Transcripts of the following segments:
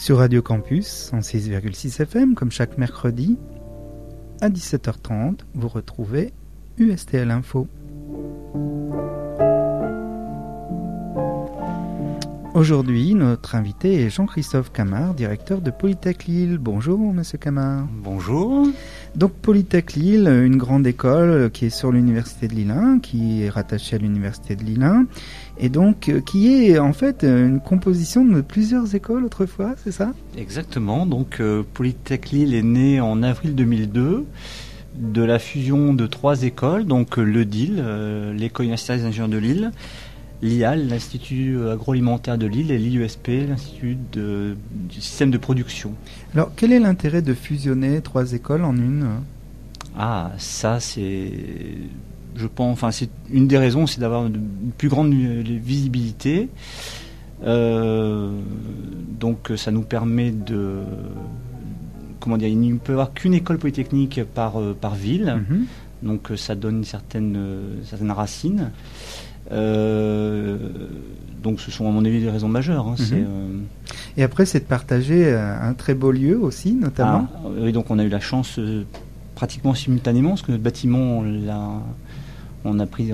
Sur Radio Campus, 106,6 FM, comme chaque mercredi, à 17h30, vous retrouvez USTL Info. Aujourd'hui, notre invité est Jean-Christophe Camard, directeur de Polytech Lille. Bonjour, monsieur Camard. Bonjour. Donc, Polytech Lille, une grande école qui est sur l'université de Lille 1, qui est rattachée à l'université de Lille 1, et donc qui est en fait une composition de plusieurs écoles autrefois, c'est ça ? Exactement. Donc, Polytech Lille est né en avril 2002 de la fusion de 3 écoles, donc le DIL, l'École universitaire des ingénieurs de Lille, l'IAL, l'Institut agroalimentaire de Lille, et l'IUSP, l'Institut du système de production. Alors, quel est l'intérêt de fusionner 3 écoles en une ? Ah, ça c'est, je pense, enfin c'est une des raisons, c'est d'avoir une plus grande visibilité. Donc ça nous permet de, comment dire, il ne peut y avoir qu'une école polytechnique par ville, donc ça donne une certaine racine. Donc ce sont à mon avis des raisons majeures. Et après, c'est de partager un très beau lieu aussi, notamment. Oui, donc on a eu la chance pratiquement simultanément, parce que notre bâtiment, on a pris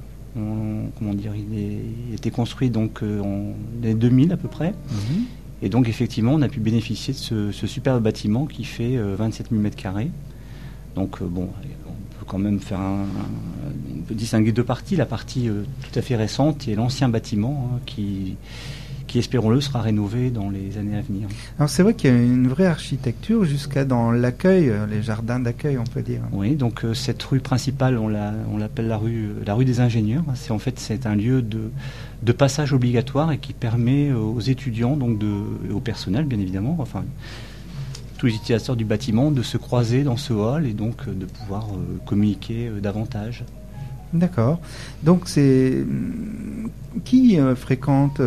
comment dire, il était construit donc en 2000 à peu près. Et donc effectivement, on a pu bénéficier de ce superbe bâtiment qui fait 27 000 m². Donc bon, on peut quand même faire on peut distinguer 2 parties. La partie tout à fait récente et l'ancien bâtiment qui espérons-le sera rénové dans les années à venir. Alors c'est vrai qu'il y a une vraie architecture jusqu'à dans l'accueil, les jardins d'accueil on peut dire. Oui, donc cette rue principale on l'appelle la rue des ingénieurs. C'est un lieu de passage obligatoire et qui permet aux étudiants, donc et au personnel bien évidemment, enfin tous les utilisateurs du bâtiment, de se croiser dans ce hall et donc de pouvoir communiquer davantage. D'accord. Donc c'est qui fréquente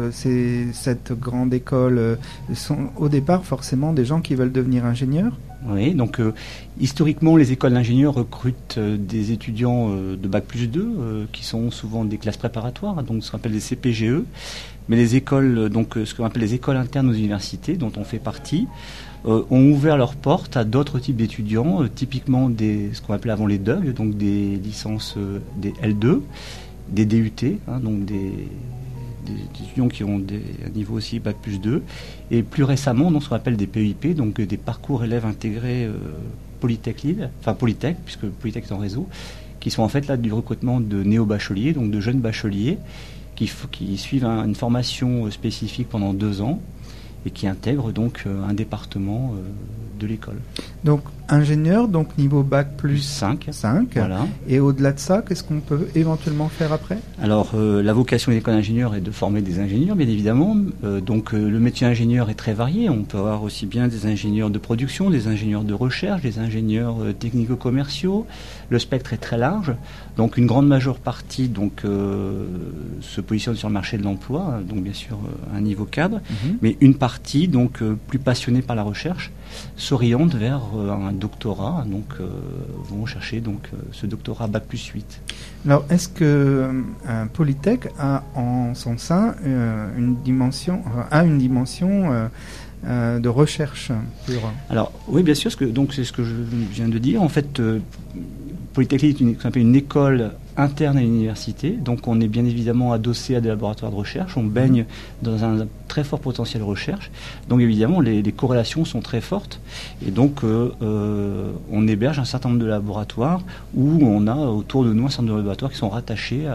cette grande école sont au départ forcément des gens qui veulent devenir ingénieurs ? Oui, donc historiquement les écoles d'ingénieurs recrutent des étudiants de Bac+2 qui sont souvent des classes préparatoires, donc ce qu'on appelle des CPGE. Mais les écoles, donc ce qu'on appelle les écoles internes aux universités, dont on fait partie, ont ouvert leurs portes à d'autres types d'étudiants, typiquement ce qu'on appelait avant les DUG, donc des licences des L2, des DUT, donc des étudiants qui ont un niveau aussi Bac+2, et plus récemment, donc, ce qu'on appelle des PEIP, donc des parcours élèves intégrés Polytech Lille, enfin Polytech, puisque Polytech est en réseau, qui sont en fait là du recrutement de néo-bacheliers, donc de jeunes bacheliers, qui suivent une formation spécifique pendant 2 ans, et qui intègre donc un département de l'école. Donc ingénieur, donc niveau bac plus 5. Voilà. Et au-delà de ça, qu'est-ce qu'on peut éventuellement faire après ? Alors la vocation de l'école d'ingénieur est de former des ingénieurs, bien évidemment. Donc le métier ingénieur est très varié. On peut avoir aussi bien des ingénieurs de production, des ingénieurs de recherche, des ingénieurs technico-commerciaux. Le spectre est très large. Donc une grande majeure partie se positionne sur le marché de l'emploi, donc bien sûr un niveau cadre, mais une partie donc plus passionnée par la recherche s'oriente vers un doctorat, donc vont chercher donc ce doctorat Bac+8. Alors est-ce que Polytech a en son sein une dimension de recherche pure ? Alors oui, bien sûr, c'est ce que je viens de dire. En fait, Polytech est ce qu'on appelle une école interne à l'université, donc on est bien évidemment adossé à des laboratoires de recherche, on baigne dans un très fort potentiel de recherche, donc évidemment les corrélations sont très fortes, et donc on héberge un certain nombre de laboratoires où on a autour de nous un certain nombre de laboratoires qui sont rattachés.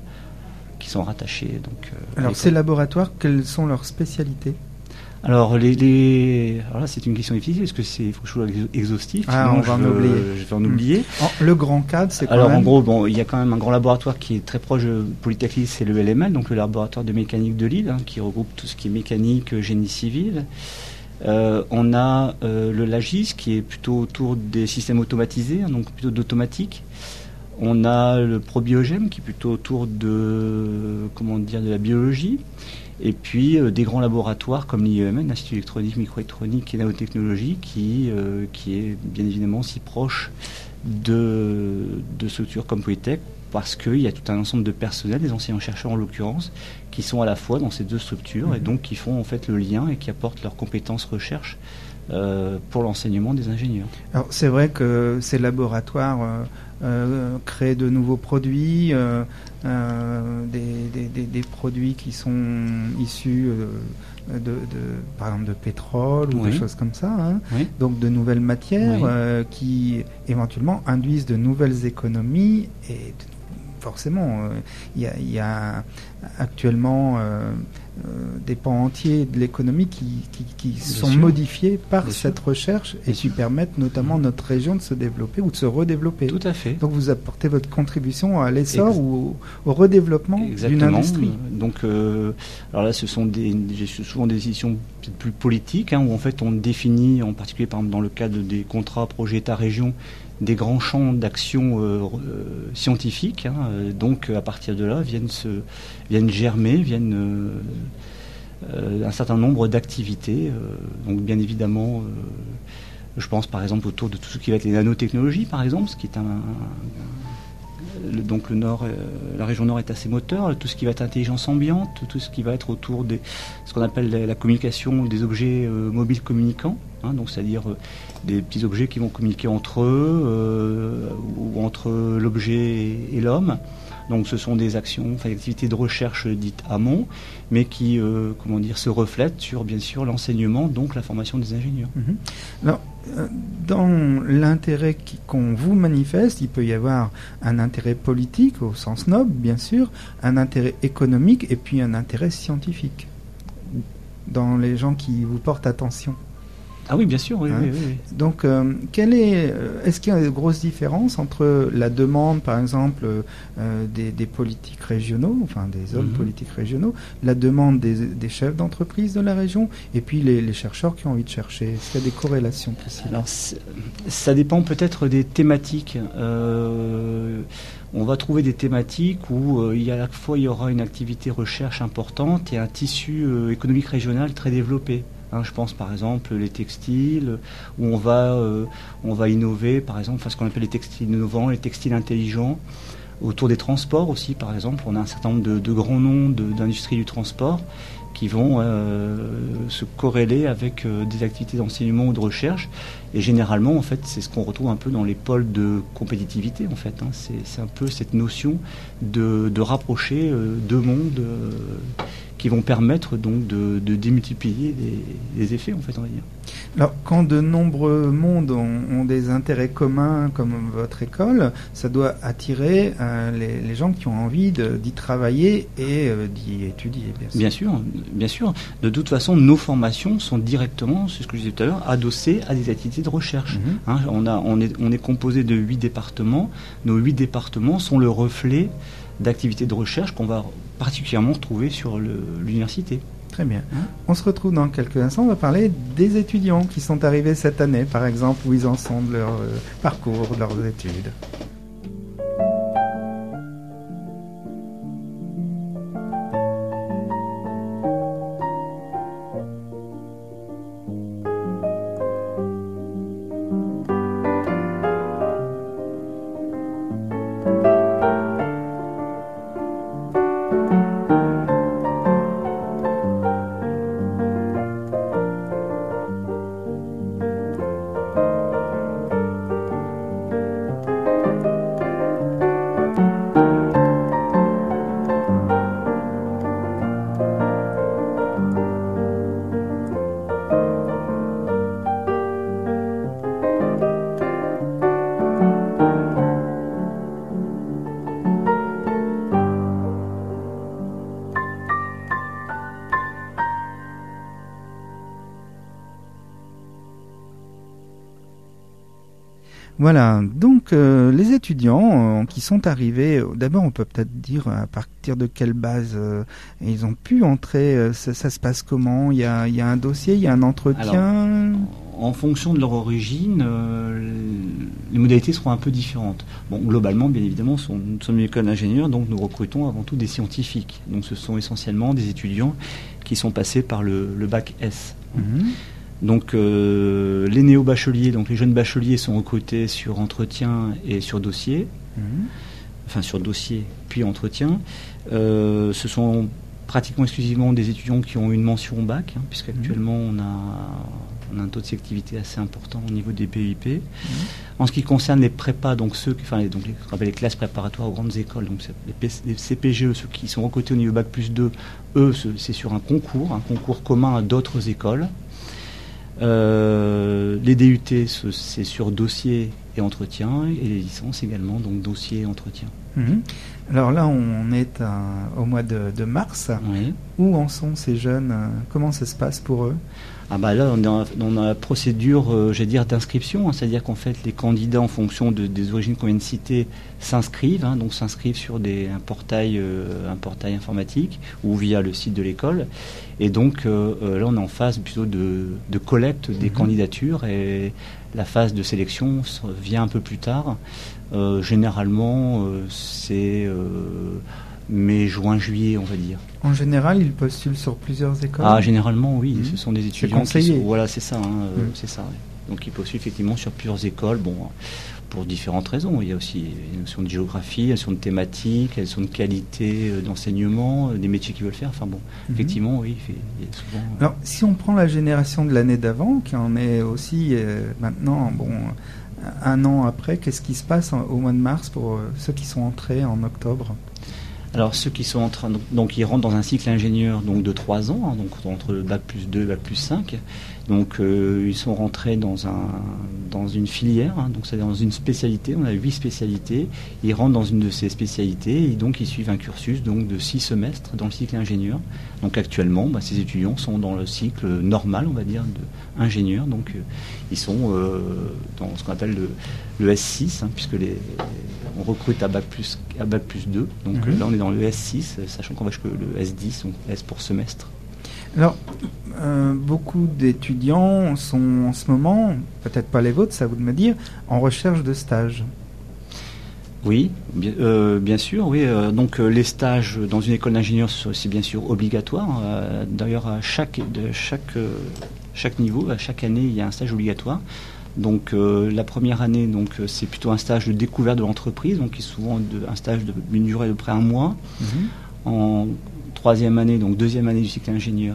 Donc, alors ces laboratoires, quelles sont leurs spécialités ? Alors, alors là, c'est une question difficile parce que il faut que je sois exhaustif. On va en oublier. Je vais en oublier. Le grand cadre, c'est quoi ? Alors, en gros, il y a quand même un grand laboratoire qui est très proche de Polytech Lille, c'est le LML, donc le laboratoire de mécanique de Lille, qui regroupe tout ce qui est mécanique, génie civil. On a le LAGIS qui est plutôt autour des systèmes automatisés, donc plutôt d'automatique. On a le ProBiogem qui est plutôt autour de la biologie. Et puis des grands laboratoires comme l'IEMN, l'Institut électronique, microélectronique et nanotechnologie, qui est bien évidemment si proche de structures comme Polytech, parce qu'il y a tout un ensemble de personnels, des enseignants-chercheurs en l'occurrence, qui sont à la fois dans ces deux structures et donc qui font en fait le lien et qui apportent leurs compétences recherche pour l'enseignement des ingénieurs. Alors c'est vrai que ces laboratoires créent de nouveaux produits, des produits qui sont issus par exemple de pétrole ou des choses comme ça, hein. Oui. Donc de nouvelles matières qui éventuellement induisent de nouvelles économies et forcément il y a actuellement des pans entiers de l'économie qui sont modifiés par cette recherche et qui permettent notamment à notre région de se développer ou de se redévelopper. Tout à fait. Donc vous apportez votre contribution à l'essor ou au redéveloppement d'une industrie. Donc, alors là, j'ai souvent des décisions peut-être plus politiques, hein, où en fait on définit, en particulier par exemple dans le cadre des contrats projet État-région, des grands champs d'action scientifiques. Hein, donc à partir de là viennent germer, un certain nombre d'activités. Donc bien évidemment, je pense par exemple autour de tout ce qui va être les nanotechnologies, par exemple, ce qui est donc le Nord, la région Nord est assez moteur. Tout ce qui va être intelligence ambiante, tout ce qui va être autour de ce qu'on appelle la communication des objets mobiles communicants, hein, donc c'est-à-dire des petits objets qui vont communiquer entre eux ou entre l'objet et l'homme. Donc ce sont des activités de recherche dites amont, mais qui se reflètent sur bien sûr l'enseignement, donc la formation des ingénieurs. Alors, dans l'intérêt qu'on vous manifeste, il peut y avoir un intérêt politique au sens noble, bien sûr, un intérêt économique et puis un intérêt scientifique dans les gens qui vous portent attention. Ah oui, bien sûr, oui. Donc, est-ce qu'il y a une grosse différence entre la demande, par exemple, des politiques régionaux, enfin des hommes politiques régionaux, la demande des chefs d'entreprise de la région, et puis les chercheurs qui ont envie de chercher? Est-ce qu'il y a des corrélations possibles? Alors, ça dépend peut-être des thématiques. On va trouver des thématiques où à la fois il y aura une activité recherche importante et un tissu économique régional très développé. Hein, je pense par exemple les textiles, où on va innover, par exemple, ce qu'on appelle les textiles innovants, les textiles intelligents. Autour des transports aussi, par exemple, on a un certain nombre de grands noms d'industrie du transport qui vont se corréler avec des activités d'enseignement ou de recherche. Et généralement, en fait, c'est ce qu'on retrouve un peu dans les pôles de compétitivité, en fait. Hein. C'est un peu cette notion de rapprocher deux mondes qui vont permettre donc de démultiplier les effets, en fait, on va dire. Alors, quand de nombreux mondes ont des intérêts communs, comme votre école, ça doit attirer les gens qui ont envie d'y travailler et d'y étudier, bien sûr. Bien sûr. De toute façon, nos formations sont directement, c'est ce que je disais tout à l'heure, adossées à des activités de recherche. Hein, on est composé de 8 départements. Nos 8 départements sont le reflet d'activités de recherche qu'on va particulièrement retrouver sur l'université. Très bien. On se retrouve dans quelques instants. On va parler des étudiants qui sont arrivés cette année, par exemple, où ils en sont de leur parcours, de leurs études. Voilà, donc les étudiants qui sont arrivés, d'abord on peut peut-être dire à partir de quelle base ils ont pu entrer, ça se passe comment? Il y a un dossier, il y a un entretien? Alors, en fonction de leur origine, les modalités seront un peu différentes. Bon, globalement, bien évidemment, nous sommes une école d'ingénieurs, donc nous recrutons avant tout des scientifiques. Donc ce sont essentiellement des étudiants qui sont passés par le bac S. Donc les néo-bacheliers, donc les jeunes bacheliers sont recrutés sur entretien et sur dossier, enfin sur dossier puis entretien. Ce sont pratiquement exclusivement des étudiants qui ont une mention bac, puisqu'actuellement on a un taux de sélectivité assez important au niveau des PUP. En ce qui concerne les prépas, donc ce qu'on appelle les classes préparatoires aux grandes écoles, donc les CPGE, ceux qui sont recrutés au niveau bac plus 2, eux, c'est sur un concours commun à d'autres écoles. Les DUT, c'est sur dossier et entretien, et les licences également, donc dossier et entretien. Alors là, on est au mois de mars. Oui. Où en sont ces jeunes? Comment ça se passe pour eux? Là, on est dans la procédure, d'inscription, c'est-à-dire qu'en fait, les candidats, en fonction des origines qu'on vient de citer, s'inscrivent, donc s'inscrivent sur un portail informatique ou via le site de l'école. Et donc, là, on est en phase plutôt de collecte des candidatures, et la phase de sélection vient un peu plus tard. Généralement, c'est mai, juin, juillet, on va dire. En général, ils postulent sur plusieurs écoles? Généralement, oui. Ce sont des étudiants qui sont... Voilà, c'est ça. C'est ça, ouais. Donc, ils postulent effectivement sur plusieurs écoles, pour différentes raisons. Il y a aussi une notion de géographie, une notion de thématique, une notion de qualité d'enseignement, des métiers qu'ils veulent faire. Effectivement, oui, il y a souvent... Alors, si on prend la génération de l'année d'avant, qui en est aussi maintenant, un an après, qu'est-ce qui se passe au mois de mars pour ceux qui sont entrés en octobre? Alors ceux qui sont donc ils rentrent dans un cycle ingénieur de 3 ans, donc entre le bac plus 2 et bac plus 5. Donc ils sont rentrés dans une filière, donc c'est dans une spécialité. On a 8 spécialités. Ils rentrent dans une de ces spécialités et donc ils suivent un cursus de 6 semestres dans le cycle ingénieur. Donc actuellement, ces étudiants sont dans le cycle normal, on va dire, d'ingénieur. Donc ils sont dans ce qu'on appelle le S6, puisque on recrute à bac plus 2. Donc là, on est dans le S6, sachant qu'on va jusqu'au le S10, donc S pour semestre. Alors, beaucoup d'étudiants sont en ce moment, peut-être pas les vôtres, c'est à vous de me dire, en recherche de stage. Oui, bien sûr, oui. Donc les stages dans une école d'ingénieur, c'est bien sûr obligatoire. D'ailleurs, à chaque niveau, à chaque année, il y a un stage obligatoire. Donc la première année, c'est plutôt un stage de découverte de l'entreprise, donc qui est souvent un stage d'une durée de près 1 mois. En troisième année, donc deuxième année du cycle ingénieur,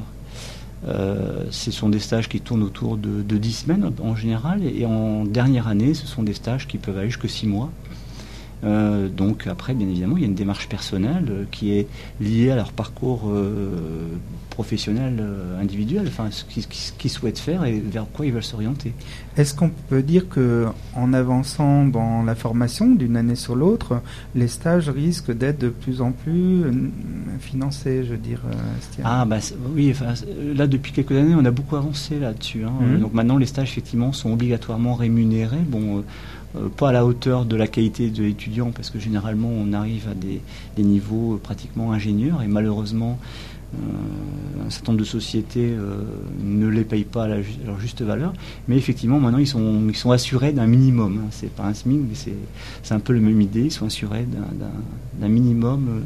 ce sont des stages qui tournent autour de 10 semaines en général, et en dernière année, ce sont des stages qui peuvent aller jusqu'à 6 mois. Donc après, bien évidemment, il y a une démarche personnelle qui est liée à leur parcours professionnel individuel, ce qu'ils souhaitent faire et vers quoi ils veulent s'orienter. Est-ce qu'on peut dire que en avançant dans la formation d'une année sur l'autre, les stages risquent d'être de plus en plus financés, je veux dire, Stian? Oui, là depuis quelques années, on a beaucoup avancé là-dessus. Donc maintenant, les stages effectivement sont obligatoirement rémunérés. Pas à la hauteur de la qualité de l'étudiant, parce que généralement on arrive à des niveaux pratiquement ingénieurs, et malheureusement un certain nombre de sociétés ne les payent pas à leur juste valeur. Mais effectivement, maintenant ils sont assurés d'un minimum. C'est pas un SMIC, mais c'est un peu la même idée. Ils sont assurés d'un minimum.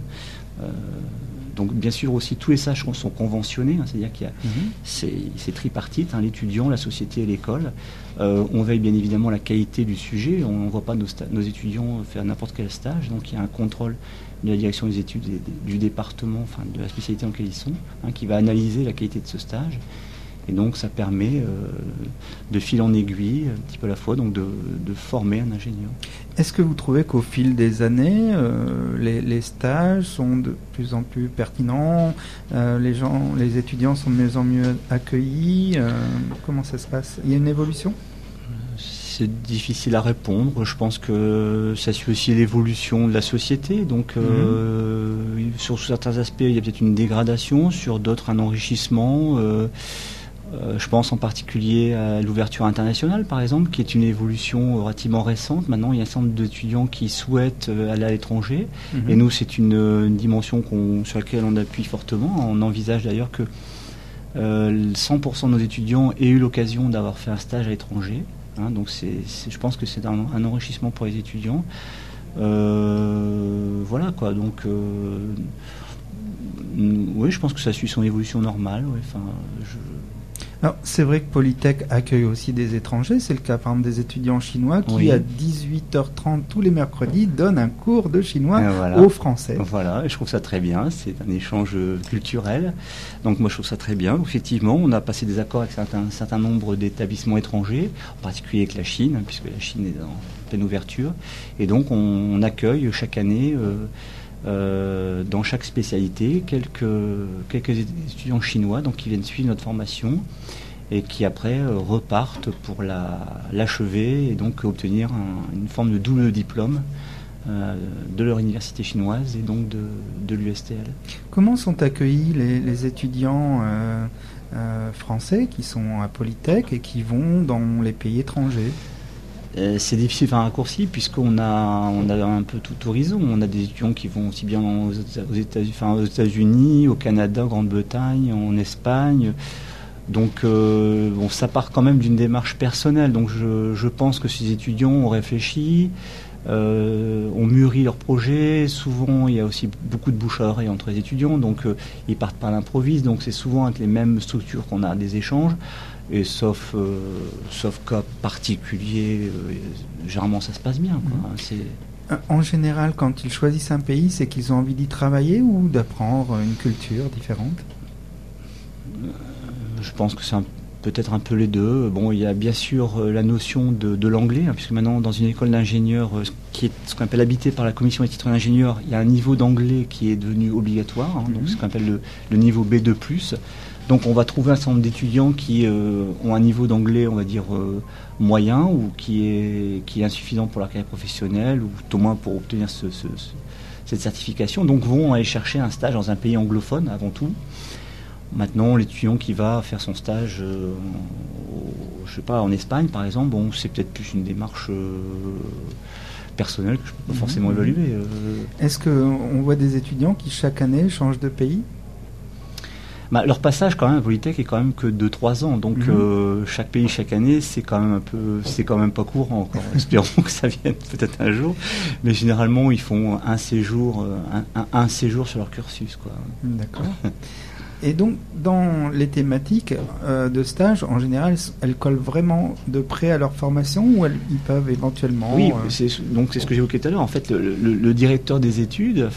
Donc bien sûr aussi tous les stages sont conventionnés, c'est-à-dire qu'il y a c'est tripartite, l'étudiant, la société et l'école. On veille bien évidemment la qualité du sujet, on ne voit pas nos étudiants faire n'importe quel stage, donc il y a un contrôle de la direction des études du département, de la spécialité dans laquelle ils sont, qui va analyser la qualité de ce stage. Et donc ça permet de fil en aiguille, un petit peu à la fois, donc de former un ingénieur. Est-ce que vous trouvez qu'au fil des années, les stages sont de plus en plus pertinents, les étudiants sont de mieux en mieux accueillis, comment ça se passe? Il y a une évolution? C'est difficile à répondre. Je pense que ça suit aussi l'évolution de la société. Donc, sur certains aspects, il y a peut-être une dégradation, sur d'autres, un enrichissement. Je pense en particulier à l'ouverture internationale, par exemple, qui est une évolution relativement récente. Maintenant, il y a un certain nombre d'étudiants qui souhaitent aller à l'étranger. Et nous, c'est une dimension sur laquelle on appuie fortement. On envisage d'ailleurs que 100% de nos étudiants aient eu l'occasion d'avoir fait un stage à l'étranger. Donc je pense que c'est un enrichissement pour les étudiants. Voilà quoi. Donc oui, je pense que ça suit son évolution normale. Ouais. Alors, c'est vrai que Polytech accueille aussi des étrangers. C'est le cas, par exemple, des étudiants chinois qui, à 18h30 tous les mercredis, donnent un cours de chinois aux Français. Voilà, et je trouve ça très bien. C'est un échange culturel. Donc, moi, je trouve ça très bien. Effectivement, on a passé des accords avec un certain nombre d'établissements étrangers, en particulier avec la Chine, puisque la Chine est en pleine ouverture. Et donc, on accueille chaque année... dans chaque spécialité, quelques étudiants chinois donc, qui viennent suivre notre formation et qui après repartent pour l'achever et donc obtenir une forme de double diplôme de leur université chinoise et donc de l'USTL. Comment sont accueillis les étudiants français qui sont à Polytech et qui vont dans les pays étrangers ? C'est difficile de faire un raccourci puisqu'on a un peu tout horizon. On a des étudiants qui vont aussi bien aux États-Unis, au Canada, en Grande-Bretagne, en Espagne. Donc ça part quand même d'une démarche personnelle. Donc je pense que ces étudiants ont réfléchi, ont mûri leur projet. Souvent, il y a aussi beaucoup de bouche à oreille entre les étudiants. Donc ils partent pas à l'improviste. Donc c'est souvent avec les mêmes structures qu'on a des échanges. Et sauf cas particulier, généralement ça se passe bien, quoi. En général, quand ils choisissent un pays, c'est qu'ils ont envie d'y travailler ou d'apprendre une culture différente ? Je pense que c'est peut-être un peu les deux. Bon, il y a bien sûr la notion de l'anglais, puisque maintenant dans une école d'ingénieurs qui est ce qu'on appelle habitée par la commission des titres d'ingénieurs, il y a un niveau d'anglais qui est devenu obligatoire, donc ce qu'on appelle le niveau B2+. Donc on va trouver un certain nombre d'étudiants qui ont un niveau d'anglais, on va dire, moyen ou qui est insuffisant pour leur carrière professionnelle ou au moins pour obtenir cette certification. Donc vont aller chercher un stage dans un pays anglophone avant tout. Maintenant, l'étudiant qui va faire son stage, je sais pas, en Espagne par exemple, bon, c'est peut-être plus une démarche personnelle que je ne peux pas forcément évaluer. Est-ce qu'on voit des étudiants qui chaque année changent de pays ? Leur passage quand même à Polytech est quand même que de 3 ans, donc chaque pays chaque année c'est quand même pas courant encore. Espérons que ça vienne peut-être un jour, mais généralement ils font un séjour sur leur cursus, quoi. D'accord. Et donc dans les thématiques de stage, en général, elles collent vraiment de près à leur formation ou ils peuvent éventuellement... Oui, c'est ce que j'évoquais tout à l'heure. En fait, le directeur des études,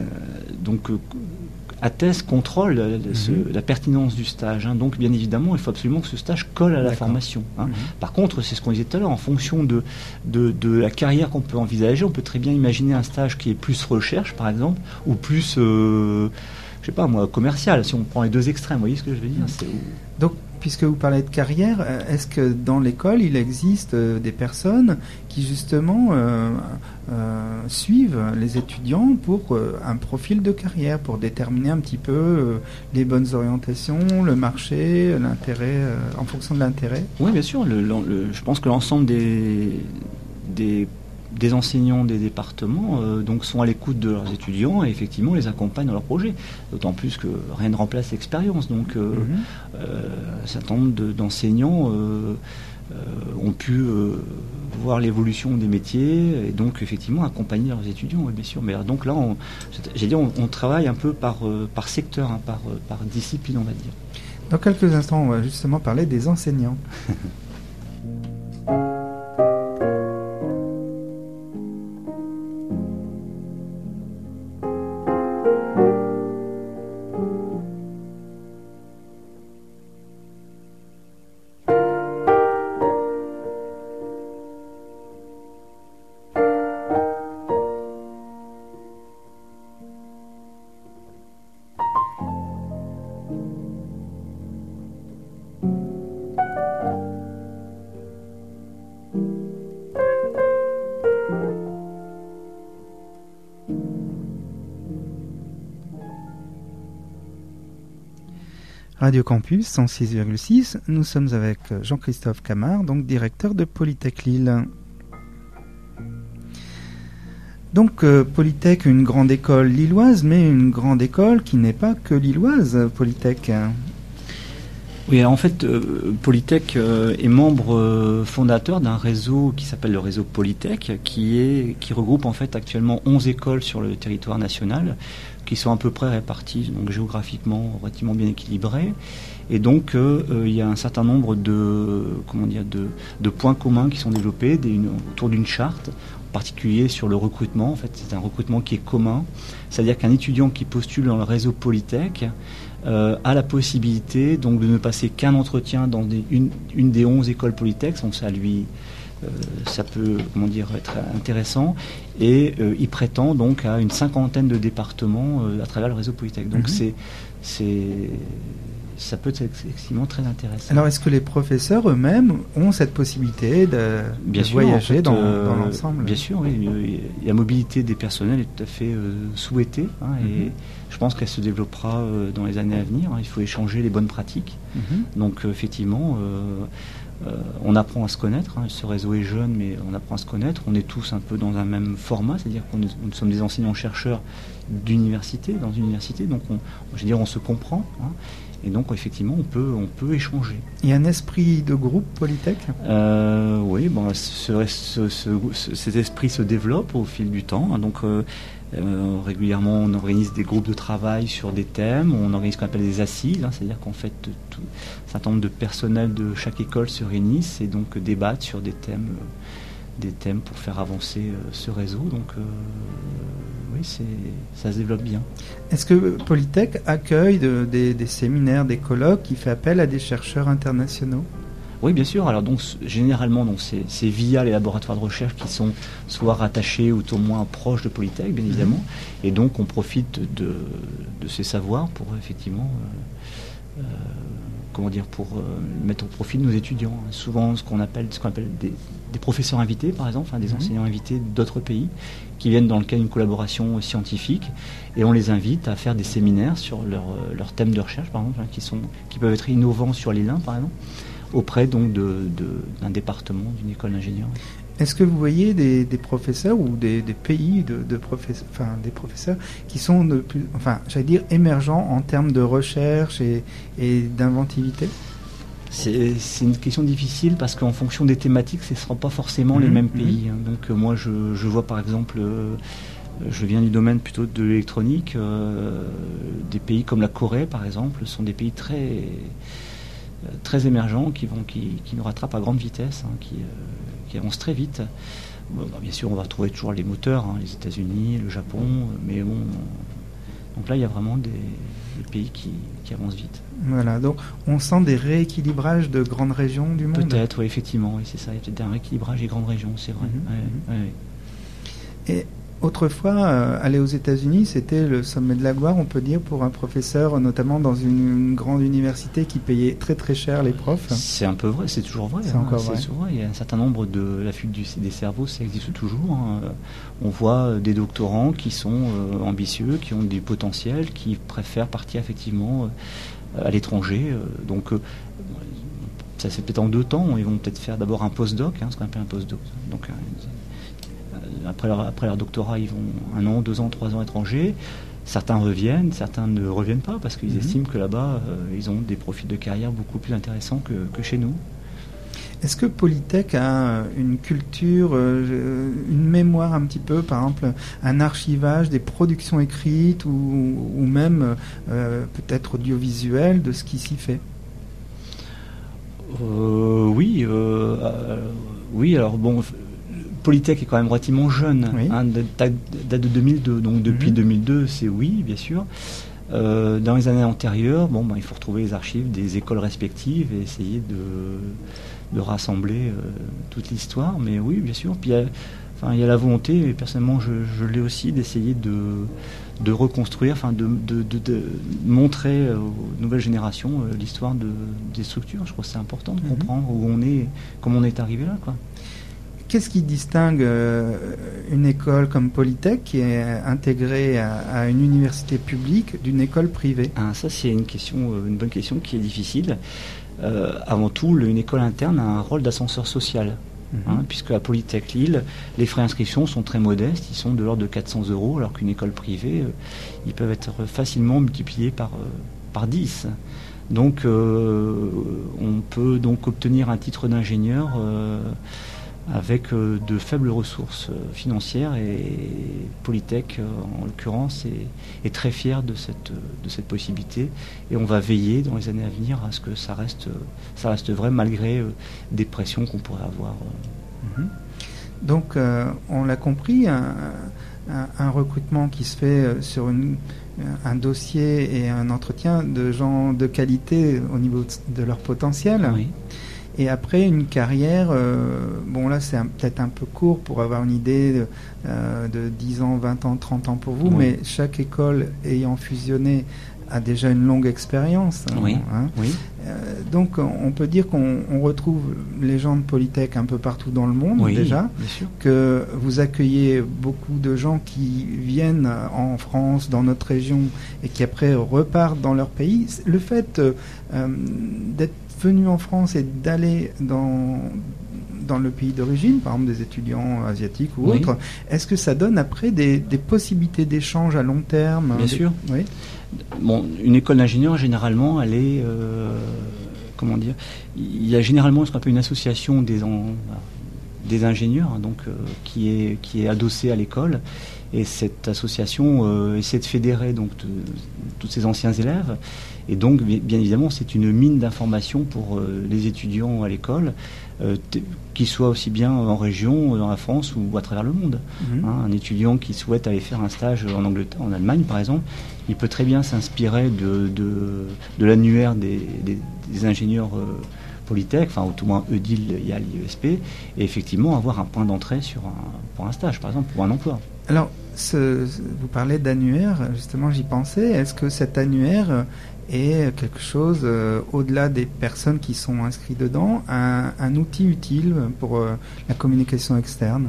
atteste, contrôle la pertinence du stage. Donc, bien évidemment, il faut absolument que ce stage colle à la formation. Par contre, c'est ce qu'on disait tout à l'heure, en fonction de la carrière qu'on peut envisager, on peut très bien imaginer un stage qui est plus recherche, par exemple, ou plus, je sais pas moi, commercial, si on prend les deux extrêmes. Vous voyez ce que je veux dire ? Donc, puisque vous parlez de carrière, est-ce que dans l'école, il existe des personnes qui, justement, suivent les étudiants pour un profil de carrière, pour déterminer un petit peu les bonnes orientations, le marché, l'intérêt, en fonction de l'intérêt ? Oui, bien sûr. Je pense que l'ensemble des enseignants des départements donc sont à l'écoute de leurs étudiants et effectivement les accompagnent dans leurs projets. D'autant plus que rien ne remplace l'expérience. Donc un certain nombre d'enseignants ont pu voir l'évolution des métiers et donc effectivement accompagner leurs étudiants, oui, bien sûr. Mais donc là, on travaille un peu par secteur, par discipline, on va dire. Dans quelques instants, on va justement parler des enseignants. Radio Campus 106,6, nous sommes avec Jean-Christophe Camard, donc directeur de Polytech Lille. Donc Polytech, une grande école lilloise, mais une grande école qui n'est pas que lilloise, Polytech. Oui, alors en fait, Polytech est membre fondateur d'un réseau qui s'appelle le réseau Polytech, qui regroupe en fait actuellement 11 écoles sur le territoire national, qui sont à peu près réparties, donc géographiquement relativement bien équilibrées. Et donc, il y a un certain nombre de points communs qui sont développés autour d'une charte, en particulier sur le recrutement. En fait, c'est un recrutement qui est commun, c'est-à-dire qu'un étudiant qui postule dans le réseau Polytech a la possibilité donc de ne passer qu'un entretien dans une des 11 écoles Polytech. Donc ça peut être intéressant, et il prétend donc à une 50aine de départements à travers le réseau Polytech. Donc ça peut être effectivement très intéressant. Alors, est-ce que les professeurs eux-mêmes ont cette possibilité de voyager dans l'ensemble? Bien sûr, oui. La mobilité des personnels est tout à fait souhaitée, et je pense qu'elle se développera dans les années à venir. Il faut échanger les bonnes pratiques. Donc, effectivement, on apprend à se connaître. Ce réseau est jeune, mais on apprend à se connaître. On est tous un peu dans un même format, c'est-à-dire qu'on nous sommes des enseignants-chercheurs dans une université, donc on se comprend. Et donc, effectivement, on peut échanger. Il y a un esprit de groupe Polytech ? Oui, cet esprit se développe au fil du temps. Donc, régulièrement, on organise des groupes de travail sur des thèmes. On organise ce qu'on appelle des assises, c'est-à-dire qu'en fait, un certain nombre de personnels de chaque école se réunissent et donc débattent sur des thèmes pour faire avancer ce réseau. Donc, oui, ça se développe bien. Est-ce que Polytech accueille des séminaires, des colloques qui fait appel à des chercheurs internationaux ? Oui, bien sûr. Alors donc généralement, c'est via les laboratoires de recherche qui sont soit rattachés ou au moins proches de Polytech, bien évidemment. Et donc on profite de ces savoirs pour effectivement mettre au profit de nos étudiants. Souvent ce qu'on appelle des professeurs invités, par exemple, des enseignants invités d'autres pays qui viennent dans le cadre d'une collaboration scientifique, et on les invite à faire des séminaires sur leur thème de recherche, par exemple, qui peuvent être innovants sur les lins, par exemple, auprès donc d'un département, d'une école d'ingénieurs. Est-ce que vous voyez des professeurs ou des pays des professeurs qui sont émergents en termes de recherche et d'inventivité ? C'est une question difficile parce qu'en fonction des thématiques, ce ne sera pas forcément les mêmes pays. Donc moi, je vois par exemple, je viens du domaine plutôt de l'électronique, des pays comme la Corée par exemple sont des pays très très émergents qui nous rattrapent à grande vitesse, qui avancent très vite. Bien sûr, on va retrouver toujours les moteurs, les États-Unis, le Japon, mais bon. Donc là, il y a vraiment des pays qui avancent vite. Voilà, donc on sent des rééquilibrages de grandes régions du monde. Peut-être, oui, effectivement, oui, c'est ça. Il y a peut-être un rééquilibrage des grandes régions, c'est vrai. Et autrefois, aller aux États-Unis, c'était le sommet de la gloire, on peut dire, pour un professeur, notamment dans une grande université qui payait très très cher les profs. C'est un peu vrai, c'est toujours vrai. C'est encore vrai. Il y a un certain nombre de la fuite des cerveaux, ça existe toujours. On voit des doctorants qui sont ambitieux, qui ont du potentiel, qui préfèrent partir effectivement à l'étranger. Donc ça c'est peut-être en deux temps. Ils vont peut-être faire d'abord un postdoc, ce qu'on appelle un postdoc. Donc après leur doctorat, ils vont 1 an, 2 ans, 3 ans étrangers. Certains reviennent, certains ne reviennent pas parce qu'ils estiment que là-bas, ils ont des profils de carrière beaucoup plus intéressants que chez nous. Est-ce que Polytech a une culture, une mémoire un petit peu, par exemple, un archivage des productions écrites ou même peut-être audiovisuel de ce qui s'y fait ? Oui, alors bon... Polytech est quand même relativement jeune, date de 2002, donc depuis 2002, c'est oui, bien sûr. Dans les années antérieures, il faut retrouver les archives des écoles respectives et essayer de rassembler toute l'histoire, mais oui, bien sûr. Puis il y a la volonté, et personnellement je l'ai aussi, d'essayer de reconstruire, de montrer aux nouvelles générations l'histoire des structures. Je crois que c'est important de comprendre où on est, comment on est arrivé là, quoi. Qu'est-ce qui distingue une école comme Polytech qui est intégrée à une université publique d'une école privée ? Ça c'est une bonne question qui est difficile. Avant tout, une école interne a un rôle d'ascenseur social. Puisque à Polytech Lille, les frais d'inscription sont très modestes, ils sont de l'ordre de 400 €, alors qu'une école privée, ils peuvent être facilement multipliés par 10. Donc on peut donc obtenir un titre d'ingénieur avec de faibles ressources financières, et Polytech en l'occurrence est très fier de cette possibilité, et on va veiller dans les années à venir à ce que ça reste vrai malgré des pressions qu'on pourrait avoir. Donc on l'a compris, un recrutement qui se fait sur un dossier et un entretien de gens de qualité au niveau de leur potentiel. Oui. Et après, une carrière, bon là c'est peut-être un peu court pour avoir une idée de 10 ans, 20 ans, 30 ans pour vous, mais chaque école ayant fusionné a déjà une longue expérience. Oui. Oui. Donc on peut dire qu'on retrouve les gens de Polytech un peu partout dans le monde déjà, bien sûr. Que vous accueillez beaucoup de gens qui viennent en France, dans notre région, et qui après repartent dans leur pays. Le fait d'être venu en France et d'aller dans le pays d'origine, par exemple des étudiants asiatiques ou autres, est-ce que ça donne après des possibilités d'échange à long terme? Bien sûr. Oui. Bon, une école d'ingénieur, généralement, elle est... comment dire? Il y a généralement ce qu'on appelle une association des ingénieurs, hein, donc, qui est adossée à l'école. Et cette association essaie de fédérer donc tous ces anciens élèves. Et donc, bien évidemment, c'est une mine d'informations pour les étudiants à l'école, qu'ils soient aussi bien en région, dans la France ou à travers le monde. Un étudiant qui souhaite aller faire un stage en Angleterre, en Allemagne par exemple, il peut très bien s'inspirer de l'annuaire des ingénieurs Polytech, enfin, au tout moins EDIL, IAL, IESP, et effectivement avoir un point d'entrée pour un stage, par exemple, pour un emploi. Alors, vous parlez d'annuaire, justement j'y pensais. Est-ce que cet annuaire est quelque chose, au-delà des personnes qui sont inscrites dedans, un outil utile pour la communication externe?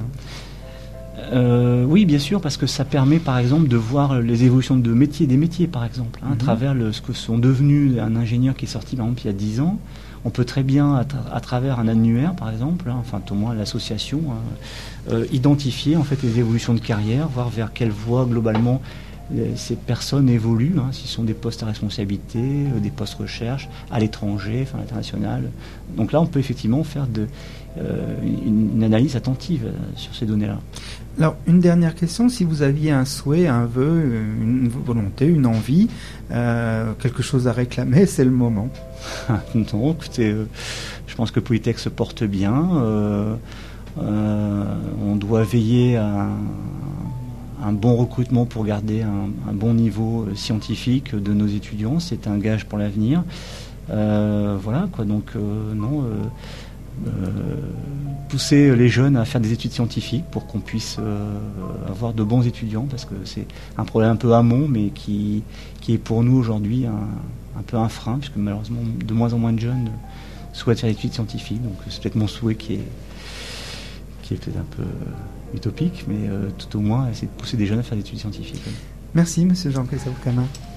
Oui, bien sûr, parce que ça permet par exemple de voir les évolutions des métiers par exemple, à travers ce que sont devenus un ingénieur qui est sorti par exemple il y a 10 ans. On peut très bien, à travers un annuaire par exemple, enfin au moins l'association, identifier en fait les évolutions de carrière, voir vers quelle voie globalement ces personnes évoluent, s'ils sont des postes à responsabilité, des postes recherche, à l'étranger, enfin à l'international. Donc là, on peut effectivement faire une analyse attentive sur ces données-là. Alors, une dernière question, si vous aviez un souhait, un vœu, une volonté, une envie, quelque chose à réclamer, c'est le moment. Non, écoutez, je pense que Polytech se porte bien. On doit veiller à un bon recrutement pour garder un bon niveau scientifique de nos étudiants. C'est un gage pour l'avenir. Voilà, quoi. Donc, non... pousser les jeunes à faire des études scientifiques pour qu'on puisse avoir de bons étudiants, parce que c'est un problème un peu amont, mais qui est pour nous aujourd'hui un peu un frein, puisque malheureusement de moins en moins de jeunes souhaitent faire des études scientifiques. Donc c'est peut-être mon souhait qui est peut-être un peu utopique, mais tout au moins essayer de pousser des jeunes à faire des études scientifiques. Merci, monsieur Jean-Christophe Camin.